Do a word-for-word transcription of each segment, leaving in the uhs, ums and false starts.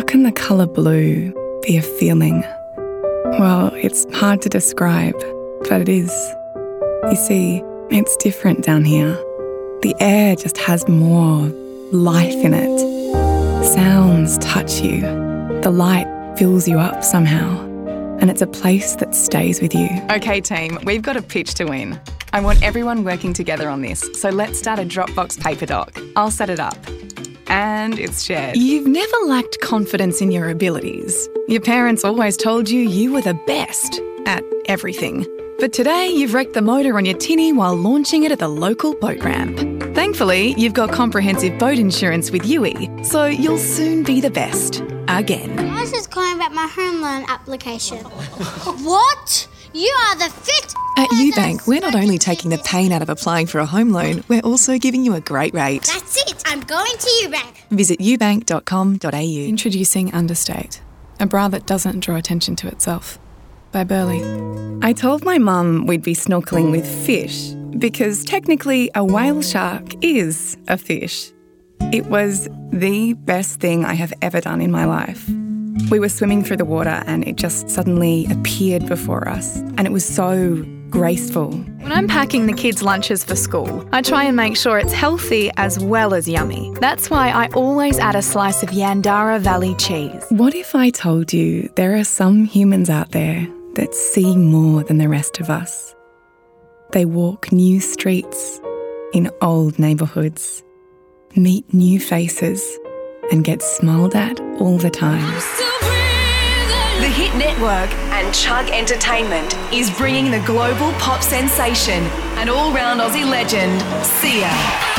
can the colour blue be a feeling? Well, it's hard to describe, but it is. You see, it's different down here. The air just has more life in it. Sounds touch you. The light fills you up somehow. And it's a place that stays with you. Okay, team, we've got a pitch to win. I want everyone working together on this, so let's start a Dropbox paper doc. I'll set it up. And it's shared. You've never lacked confidence in your abilities. Your parents always told you you were the best at everything. But today you've wrecked the motor on your tinny while launching it at the local boat ramp. Thankfully, you've got comprehensive boat insurance with U E, so you'll soon be the best. Again. I was just calling about my home loan application. What? You are the fit... At UBank, we're not only taking the pain out of applying for a home loan, we're also giving you a great rate. That's it. I'm going to UBank. Visit u bank dot com dot a u. Introducing Understate, a bra that doesn't draw attention to itself, by Burley. I told my mum we'd be snorkelling with fish because technically a whale shark is a fish. It was the best thing I have ever done in my life. We were swimming through the water and it just suddenly appeared before us, and it was so graceful. When I'm packing the kids' lunches for school, I try and make sure it's healthy as well as yummy. That's why I always add a slice of Yandara Valley cheese. What if I told you there are some humans out there that see more than the rest of us? They walk new streets in old neighbourhoods, meet new faces, and get smiled at all the time. The Hit Network and Chug Entertainment is bringing the global pop sensation and all-round Aussie legend, Sia,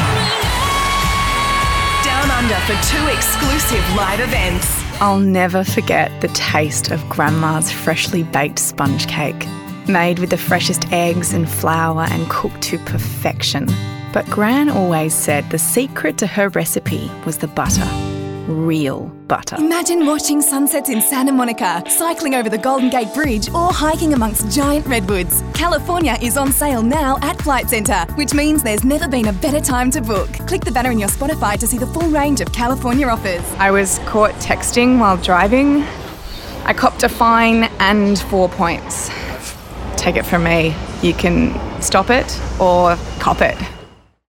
down under for two exclusive live events. I'll never forget the taste of Grandma's freshly baked sponge cake, made with the freshest eggs and flour and cooked to perfection. But Gran always said the secret to her recipe was the butter. Real butter. Imagine watching sunsets in Santa Monica, cycling over the Golden Gate Bridge, or hiking amongst giant redwoods. California is on sale now at Flight Centre, which means there's never been a better time to book. Click the banner in your Spotify to see the full range of California offers. I was caught texting while driving. I copped a fine and four points. Take it from me, you can stop it or cop it.